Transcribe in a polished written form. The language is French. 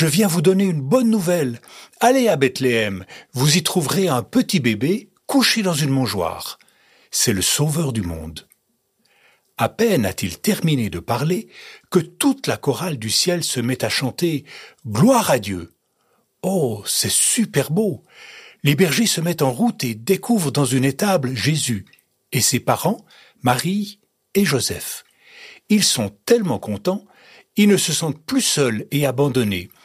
Je viens vous donner une bonne nouvelle. Allez à Bethléem, vous y trouverez un petit bébé couché dans une mangeoire. C'est le Sauveur du monde. » À peine a-t-il terminé de parler que toute la chorale du ciel se met à chanter « Gloire à Dieu ». Oh, c'est super beau. Les bergers se mettent en route et découvrent dans une étable Jésus et ses parents, Marie et Joseph. Ils sont tellement contents, ils ne se sentent plus seuls et abandonnés.